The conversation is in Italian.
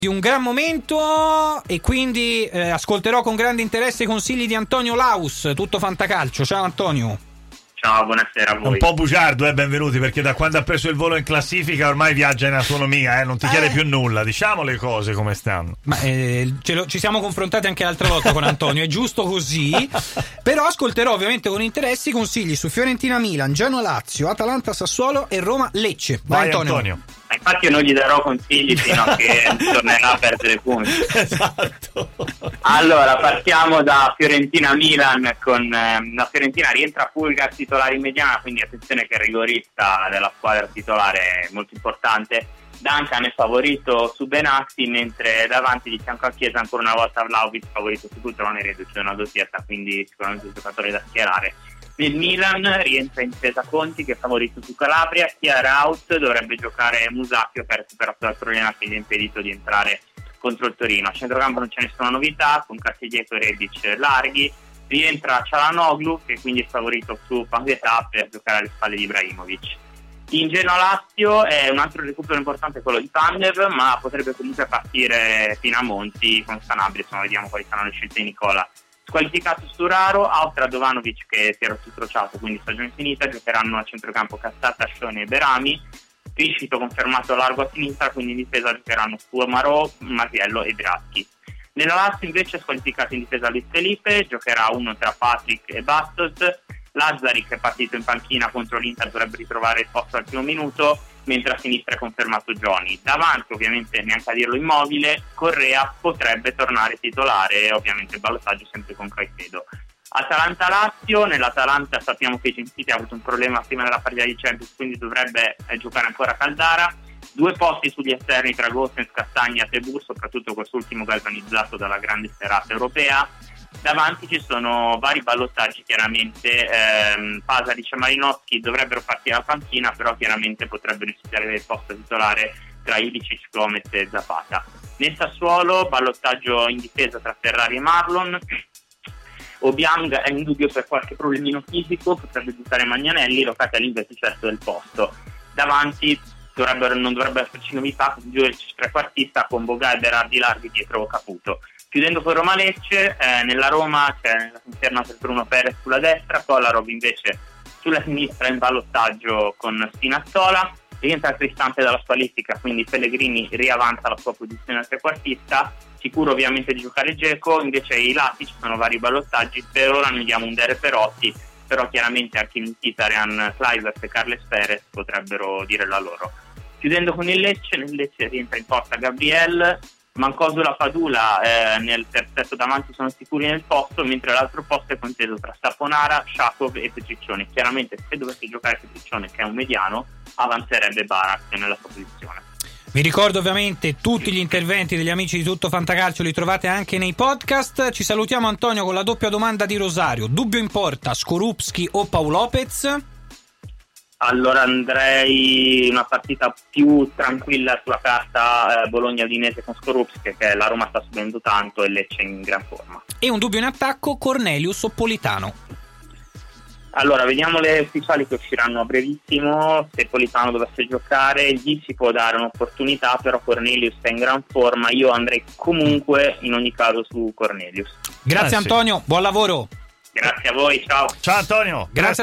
di un gran momento e quindi ascolterò con grande interesse i consigli di Antonio Laus, tutto Fantacalcio. Ciao Antonio. Ciao, buonasera a voi. Un po' bugiardo, benvenuti, perché da quando ha preso il volo in classifica ormai viaggia in autonomia, non ti chiede più nulla, diciamo le cose come stanno. Ma ci siamo confrontati anche l'altra volta con Antonio, è giusto così, però ascolterò ovviamente con interesse i consigli su Fiorentina Milan, Genoa Lazio, Atalanta Sassuolo e Roma Lecce. Vai Antonio. Infatti io non gli darò consigli fino a che tornerà a perdere punti. Esatto. Allora, partiamo da Fiorentina-Milan. Con la Fiorentina rientra Pulgar titolare in mediana, quindi attenzione che il rigorista della squadra titolare è molto importante. Duncan è favorito su Benassi, mentre davanti di fianco a Chiesa ancora una volta Vlahovic favorito su Cutrone, reduce una doppietta, quindi sicuramente il giocatore da schierare. Nel Milan rientra in difesa Conti, che è favorito su Calabria. Chiar out, dovrebbe giocare Musacchio, che ha superato dal problema che gli ha impedito di entrare contro il Torino. A centrocampo non c'è nessuna novità, con Castillejo e Rebic larghi. Rientra Çalhanoğlu, che quindi è favorito su Paquetá per giocare alle spalle di Ibrahimovic. In Genoa Lazio è un altro recupero importante quello di Pandev, ma potrebbe comunque partire Pinamonti con Sanabria, insomma vediamo quali saranno le scelte di Nicola. Squalificato Sturaro, out Radovanovic che si era succrociato, quindi stagione finita. Giocheranno a centrocampo Cassata, Scione e Berami. Piscito confermato largo a sinistra, quindi in difesa giocheranno Marò, Masiello e Braschi. Nella Lazio invece è squalificato in difesa Luis Felipe, giocherà uno tra Patrick e Bastos. Lazzari, che è partito in panchina contro l'Inter, dovrebbe ritrovare il posto al primo minuto, mentre a sinistra è confermato Johnny. Davanti, ovviamente, neanche a dirlo, Immobile. Correa potrebbe tornare titolare, ovviamente il ballottaggio sempre con Caicedo. Atalanta-Lazio, nell'Atalanta sappiamo che Gentile ha avuto un problema prima della partita di Champions, quindi dovrebbe giocare ancora Caldara. 2 posti sugli esterni tra Gosens, Castagna e Tebur, soprattutto quest'ultimo galvanizzato dalla grande serata europea. Davanti ci sono vari ballottaggi, chiaramente Pasalic e Malinowski dovrebbero partire alla panchina, però chiaramente potrebbero rischiare il posto titolare tra Ilicic, Gomez e Zapata. Nel Sassuolo ballottaggio in difesa tra Ferrari e Marlon. Obiang è in dubbio per qualche problemino fisico, potrebbe giocare Magnanelli, Locatelli invece certo del posto. Davanti non dovrebbe esserci novità, il trequartista con Boga e Berardi larghi dietro Caputo. Chiudendo con Roma Lecce, nella Roma c'è l'interno per Bruno Perez sulla destra, Kolarov invece sulla sinistra in ballottaggio con Spinazzola. Rientra Cristante dalla squalifica, quindi Pellegrini riavanza la sua posizione al trequartista, sicuro ovviamente di giocare Dzeko. Invece ai lati ci sono vari ballottaggi, per ora noi diamo un Dere Perotti, però chiaramente anche Mkhitaryan, Kluivert e Carles Perez potrebbero dire la loro. Chiudendo con il Lecce, nel Lecce rientra in porta Gabriel, Mancosula, Padula nel terzetto davanti sono sicuri nel posto, mentre l'altro posto è conteso tra Saponara, Shakov e Petriccione. Chiaramente se dovesse giocare Petriccione, che è un mediano, avanzerebbe Barak nella sua posizione. Vi ricordo ovviamente tutti gli interventi degli amici di Tutto Fantacalcio li trovate anche nei podcast. Ci salutiamo Antonio con la doppia domanda di Rosario. Dubbio in porta, Skorupski o Pau Lopez? Allora andrei una partita più tranquilla sulla carta, Bologna-Udinese con Skorupski, che la Roma sta subendo tanto e Lecce in gran forma. E un dubbio in attacco, Cornelius o Politano? Allora, vediamo le ufficiali che usciranno a brevissimo. Se Politano dovesse giocare gli si può dare un'opportunità, però Cornelius è in gran forma. Io andrei comunque in ogni caso su Cornelius. Grazie Antonio, buon lavoro. Grazie a voi, ciao. Ciao Antonio. Grazie.